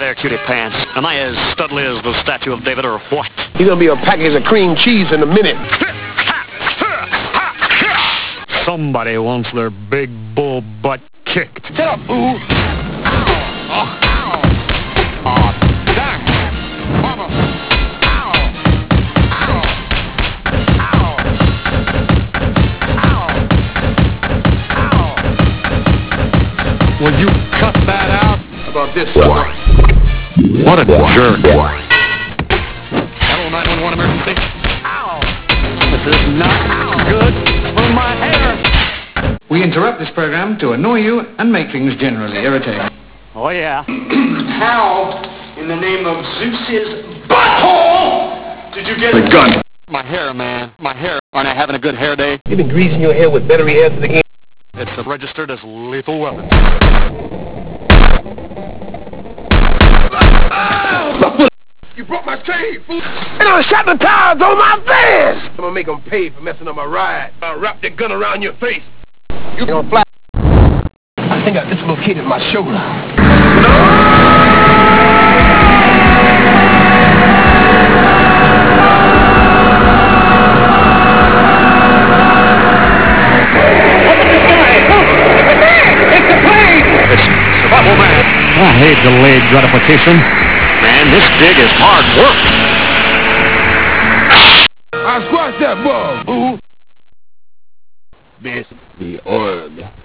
there, cutie pants. Am I as studly as the statue of David or what? He's gonna be a package of cream cheese in a minute. Somebody wants their big bull butt kicked. Shut up, fool! Will you cut that out? How about this, sucker? What a jerk. Hello, 911 emergency. This is not good for my hair. We interrupt this program to annoy you and make things generally irritating. Oh, yeah. How, in the name of Zeus's butthole, did you get The gun. My hair, man. My hair. Aren't I having a good hair day? You've been greasing your hair with battery heads again. It's registered as lethal weapon. You broke my chain, fool! And I shot the tires on my van! I'm gonna make them pay for messing up my ride. I'll wrap that gun around your face. You gonna fly. I think I dislocated my shoulder. It's survival, man. I hate delayed gratification. Man, this dig is hard work. I squashed that ball, fool! Miss the orb.